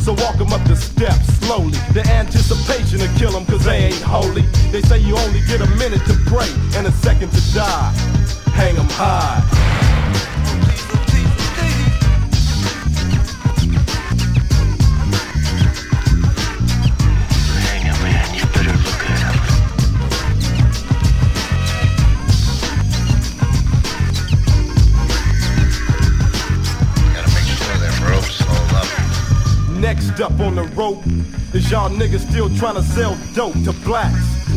So walk them up the steps slowly. The anticipation to kill them cause they ain't holy. They say you only get a minute to pray and a second to die. Hang them high. Next up on the rope is y'all niggas still trying to sell dope to blacks.